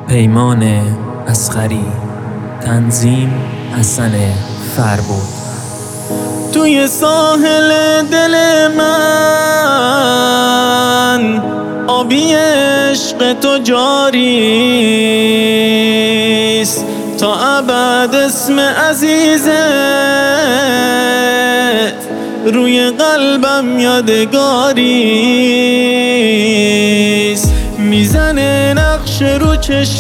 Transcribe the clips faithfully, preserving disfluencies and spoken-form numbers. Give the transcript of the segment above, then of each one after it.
پیمان اصغری، تنظیم حسن فربود. توی ساحل دل من آبی عشق تو جاریست، تا ابد اسم عزیزت روی قلبم یادگاریست. میزنه نقش رو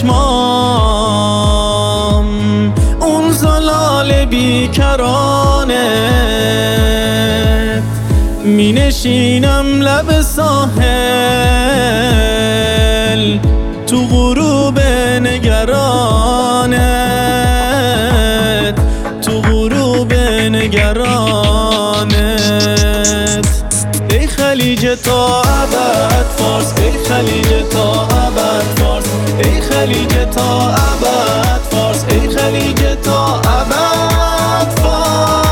چشمام اون زلال بیکرانه، می نشینم لب ساحل تو غروب نگرانت، تو غروب نگرانت. ای خلیج تا ابد فارس، ای خلیج تا ابد فارس، ای خلیج تا ابد فارس، ای خلیج تا ابد فارس.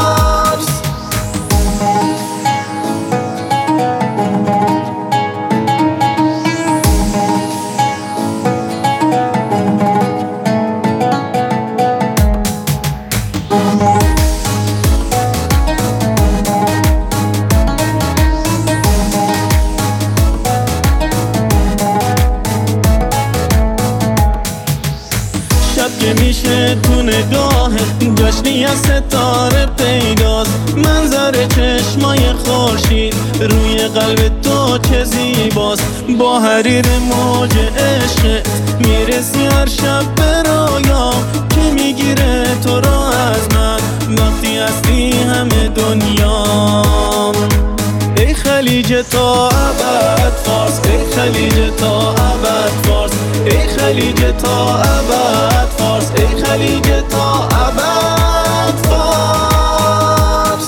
که میشه تو نگاه جشنی از ستاره پیداست، منظر چشمای خورشید روی قلب تو چه زیباست. با حریر موج عشق میرسی هر شب به رویا که میگیره تو رو از من وقتی هستی همه دنیام. ای خلیج تا ابد فارس، ای خلیج تا ابد فارس، ای خلیج تا ابد فارس، ای خلیج تا ابد فارس.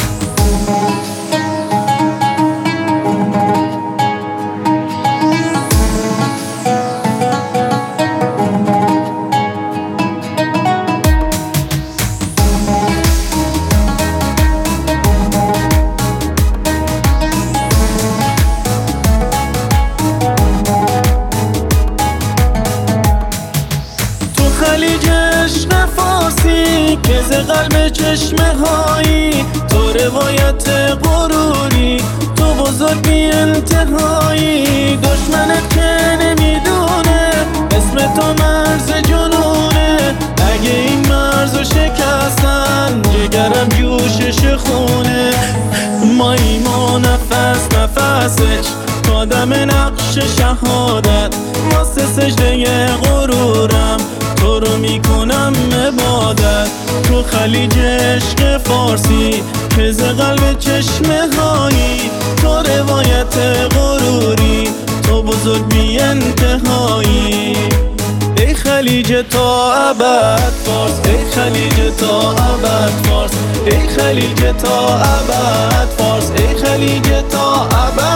خلیج عشق فارسی که ز قلب چشمه هایی، تو روایت غروری، تو بزرگ بی انتهایی. دشمنت که نمیدونه اسم تو مرز جنونه، اگه این مرزو شکستن جگرم جوشش خونه. ماییم و نفس نفسش قدم نقش شهادت، واسه سجده غرورم تو رو میکنم عبادت. تو خلیج عشق فارسی که ز قلب چشمه هایی، تو روایت غروری، تو بزرگ بی انتهایی. ای خلیج تا ابد فارس، ای خلیج تا ابد فارس، ای خلیج تا ابد فارس، ای خلیج تا ابد